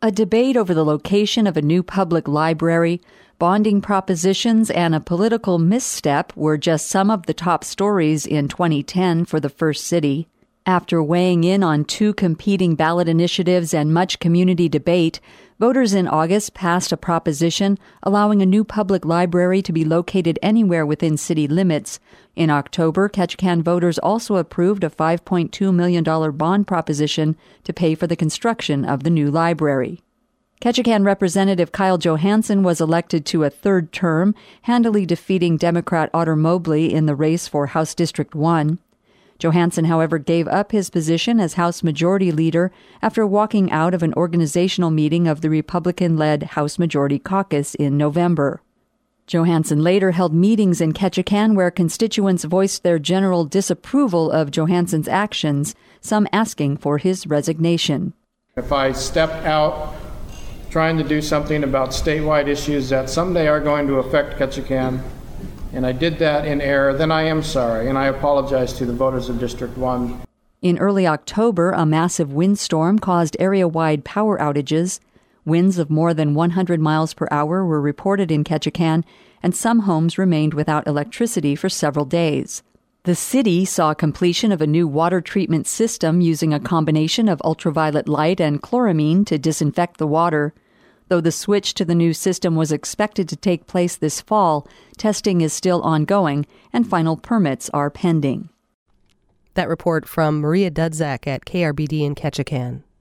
A debate over the location of a new public library, bonding propositions, and a political misstep were just some of the top stories in 2010 for the First City. After weighing in on two competing ballot initiatives and much community debate, voters in August passed a proposition allowing a new public library to be located anywhere within city limits. In October, Ketchikan voters also approved a $5.2 million bond proposition to pay for the construction of the new library. Ketchikan Representative Kyle Johansson was elected to a third term, handily defeating Democrat Otter Mobley in the race for House District 1. Johansson, however, gave up his position as House Majority Leader after walking out of an organizational meeting of the Republican-led House Majority Caucus in November. Johansson later held meetings in Ketchikan where constituents voiced their general disapproval of Johansson's actions, some asking for his resignation. If I step out trying to do something about statewide issues that someday are going to affect Ketchikan, and I did that in error, then I am sorry, and I apologize to the voters of District 1. In early October, a massive windstorm caused area-wide power outages. Winds of more than 100 miles per hour were reported in Ketchikan, and some homes remained without electricity for several days. The city saw completion of a new water treatment system using a combination of ultraviolet light and chloramine to disinfect the water. Though the switch to the new system was expected to take place this fall, testing is still ongoing, and final permits are pending. That report from Maria Dudzak at KRBD in Ketchikan.